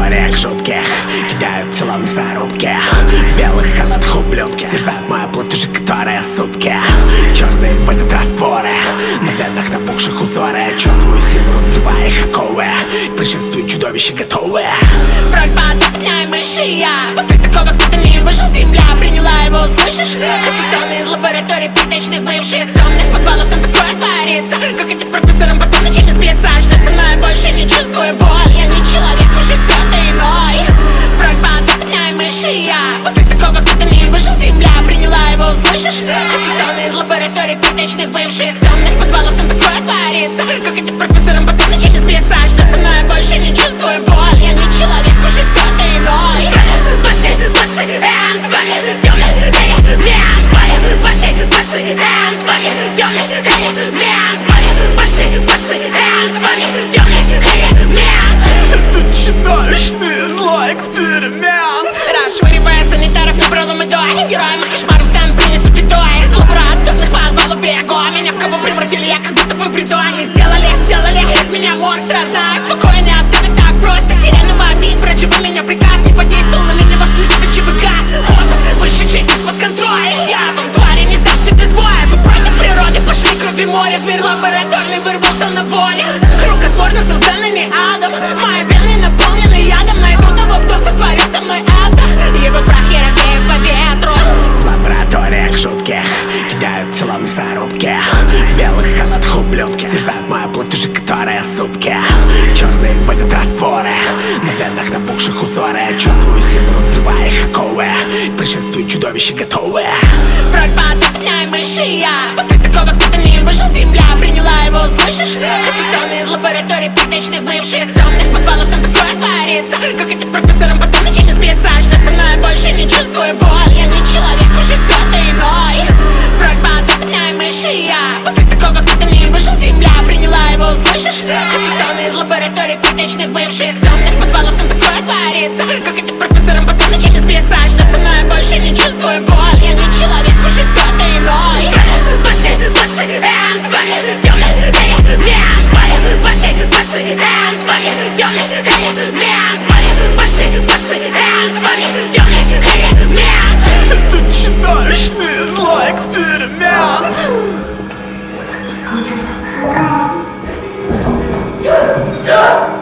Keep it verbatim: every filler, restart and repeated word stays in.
лабораториях жутких кидают тела на зарубки. Белых халатах ублюдки терзают мою плоть уже которые сутки. Черные в этот растворы на венах напухших узоры. Чувствую силу, разрывая их оковы. Пришествуют чудовища готовые. Просьба дня и мыши я. После такого кто-то мимо вышел, земля приняла его, слышишь? Это стоны из лабораторий пыточных бывших темных подвалов, там такое творится. Как этим профессорам потом ночи не спится. Что со мной больше не чувствую боль. Я не человек, уже кто-то иной. Просьба дня и мыши я. После такого кто-то мимо вышел, земля приняла его, слышишь? Это стоны из лабораторий пыточных бывших темных подвалов, там такое творится. Как этим профессорам потом ночи не спится. Что со мной больше не чувствую боль. Я не человек, уже кто-то иной. Пацаны, пацаны, and bunny, темный элемент, bunny, пацаны, пацаны, and bunny, темный элемент, bunny, пацаны, пацаны, and bunny, темный элемент. Это чудовищный злой эксперимент. Расшвыривая санитаров на пролом идой, героям и кошмаров стан принесу бедой. Из лабораторных подвалов бегу. Меня в кого превратили, я как будто бы бреду. Они сделали, сделали из меня монстра. Знаю, спокойно не оставить так просто. Сирена вопит, врачи, вы меня приказ не подействовал на меня, вошли в ЧВК. Опыт вышедший из-под контроля. Я вам твари не сдамся без боя. Вы против природы пошли крови моря. В мир лабораторный вырвался на воле. Рукотворно созданными адом. Мои вены наполнены ядом. Найду того, кто сотворил со мной это. Его прах я развею по ветру. В лабораториях жутких кидают тела на зарубки. Белых халатах ублюдки терзают мою плоть уже которые сутки. Черные в этот растворы на венах напухших узоры. Чувствую силу, разрывая их оковы. Пришествуют чудовища готовые. Просьба дня и мыши я. После такого кто-то мимо вышел, земля приняла его, слышишь? Это стоны из лабораторий пыточных бывших темных подвалов, там такое творится. Как этим профессорам потом ночи не спится. Что со мной больше не чувствую боль. Я не человек, уже кто-то иной. Просьба дня и мыши я. После такого кто-то мимо вышел, земля приняла его, слышишь? Это стоны из лабораторий пыточных бывших темных подвалов, там такое творится. Как этим профессорам потом ночи не спится. Что со мной больше не чувствую боль. Я не человек, уже кто-то иной. Пацаны, пацаны, and bunny, темный элемент, bunny, пацаны, пацаны, and bunny, темный элемент, bunny, пацаны, пацаны, and bunny, темный элемент. Это чудовищный злой эксперимент. Yeah.